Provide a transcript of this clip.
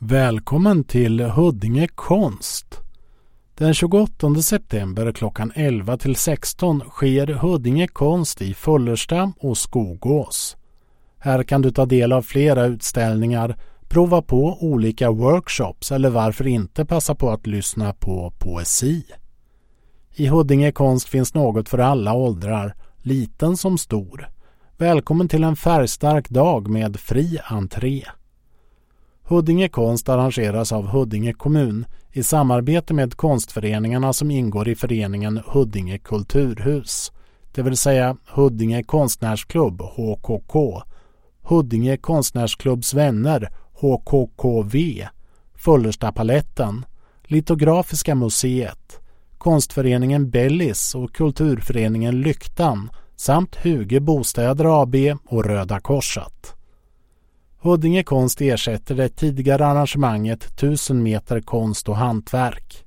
Välkommen till Huddinge konst. Den 28 september klockan 11 till 16 sker Huddinge konst i Fullersta och Skogås. Här kan du ta del av flera utställningar, prova på olika workshops eller varför inte passa på att lyssna på poesi. I Huddinge konst finns något för alla åldrar, liten som stor. Välkommen till en färgstark dag med fri entré. Huddinge konst arrangeras av Huddinge kommun i samarbete med konstföreningarna som ingår i föreningen Huddinge kulturhus, det vill säga Huddinge konstnärsklubb HKK, Huddinge konstnärsklubbs vänner HKKV, Fullerstapaletten, Litografiska museet, konstföreningen Bellis och kulturföreningen Lyktan samt Huge Bostäder AB och Röda Korset. Huddinge konst ersätter det tidigare arrangemanget 1000 meter konst och hantverk.